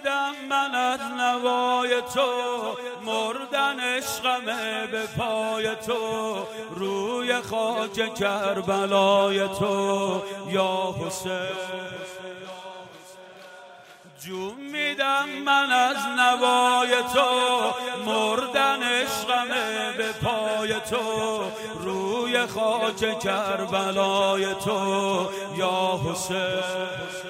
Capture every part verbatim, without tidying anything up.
میدم من از نوای تو، مردن عشقمه به پای تو، روی خاک کربلای تو یا حسین. جون میدم من از نوای تو، مردن عشقمه به پای تو، روی خاک کربلای تو یا حسین.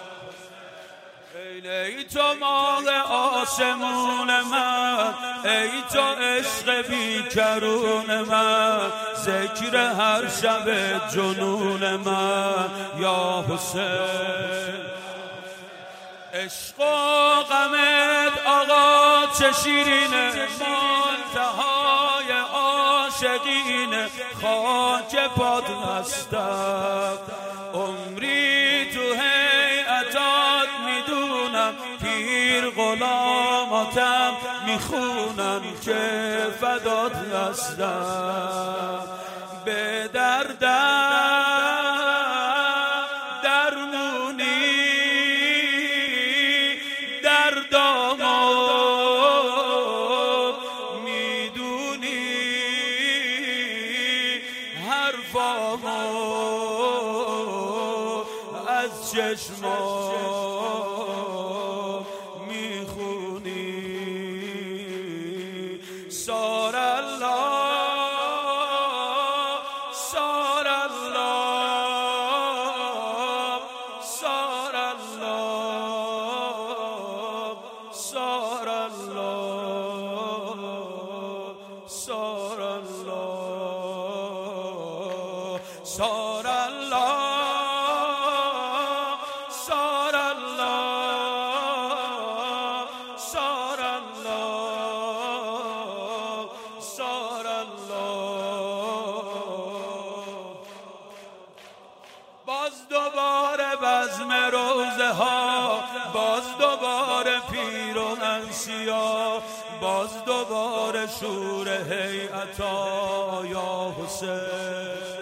ای تو ماه آسمون من، ای تو عشق بیکرون من، ذکر هر شب جنون من یا حسین. عشق و غمت آقا چه شیرینه، منتهای عاشقینه، خاک پات هستم، عمری تو هیئتات میدونم، پیر غلاماتم میخونم که فدات هستم. به دردم درمونی، دردامو میدونی، حرفامو از چشمام میخونی. سار الله سار الله سار الله سار الله سار الله سار الله سار الله سار الله سار الله. باز دوباره بزم روزه ها، باز دوباره پیر و انسیا، باز دوباره شور هیئتا یا حسین.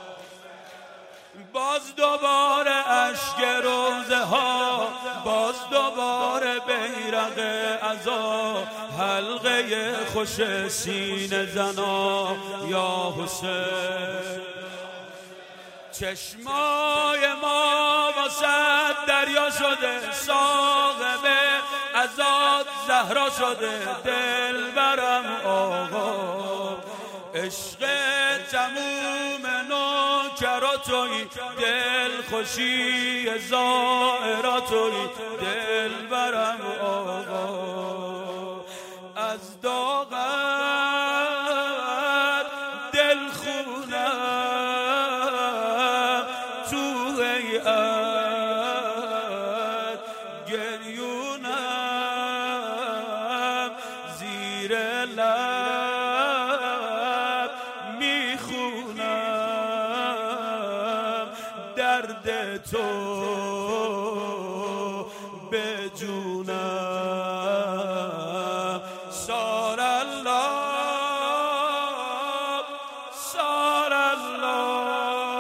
باز دوباره اشک روزه ها، باز دوباره بیرق عزا، حلقه خوش سینه زنا یا حسین. چشمای ما واسه دریا شده، صاحب عزاد زهرا شده، دل برم آقا، عشق تموم نوکرا توی، دل خوشی زائرا توی، دل برم آقا، از داغت دل خونم، تو هیئت گریونم، زیر لب میخونم، درد تو به جونم. سار الله سار الله.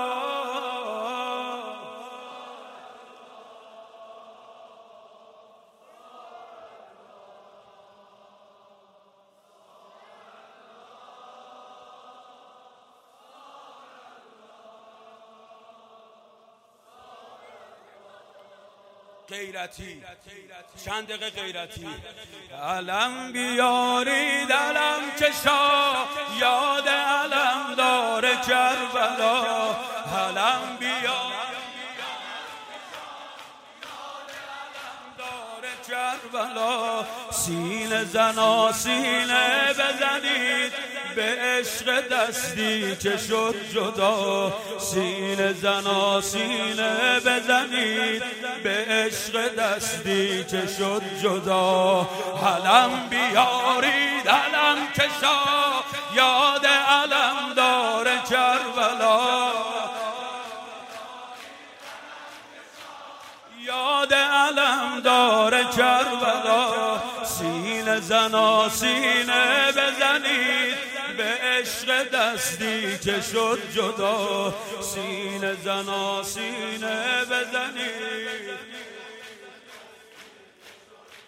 غیرتی چند دقیقه غیرتی. علم بیارید علم کشا، یاد علم داره کربلا، علم بیارید داره کربلا، سینه زنا سینه بزنید، به عشق دستی که شد جدا، سینه زنا سینه بزنید، به عشق دستی که شد جدا. علم بیارید علم کشا، یاد علم داره کربلا، یاد علم داره کربلا، سینه زنا سینه بزنید، به عشق دستی که شد جدا، سینه زنا سینه بزنید.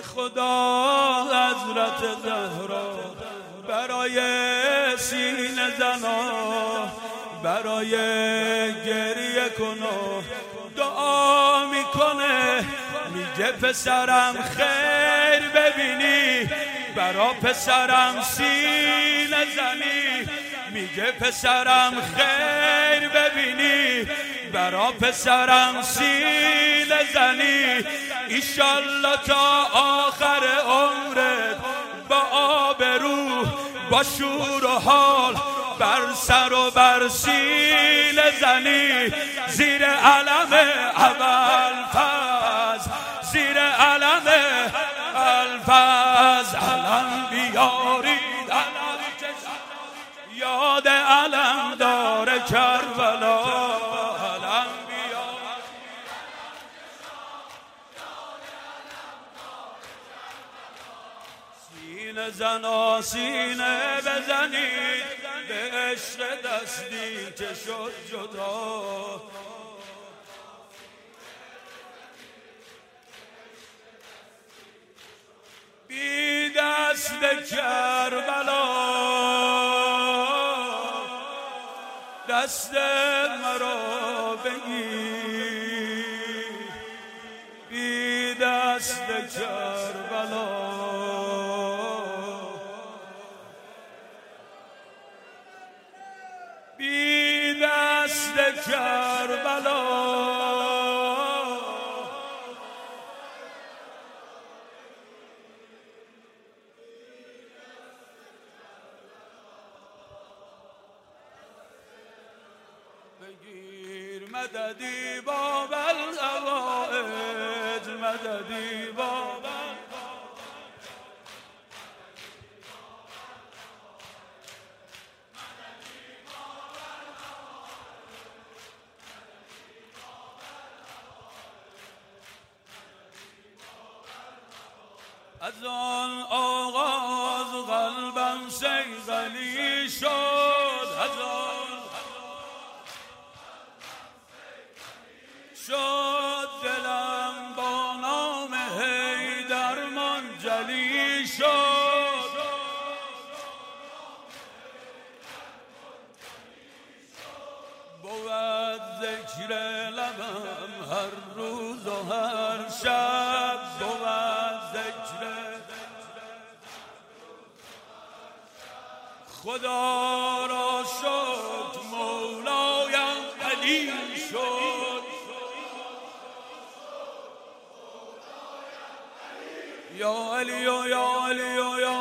خدا حضرت زهرا برای سینه زنا برای گریه کنو دعا میکنه، میگه پسرم خیر ببینی برا پسرم سینه زنی، میگه پسرم خیر ببینی برا پسرم سینه زنی، ایشالله تا آخر عمرت با آبرو با شور و حال بر سر و بر سینه زنی، زیر علم ابوالفضل زیر علم ابوالفضل علم بیارید، یاد علم دار کربلا علم بیارید، سینه زنا سینه بزنید به عشق دستی که شد جدا، بی دست کربلا دست مرا بگیر، بی دست کربلا بی دست کربلا بگیر مددی باب الغوائج مددی باب از آن آغاز قلبم صیقلی شد، از آن شد دلم با نام حیدر منجلی شد، بود ذکر لبم هر روز و هر شب، بود ذکر خدا را شد مولایم علی شد، یا علی یا علی یا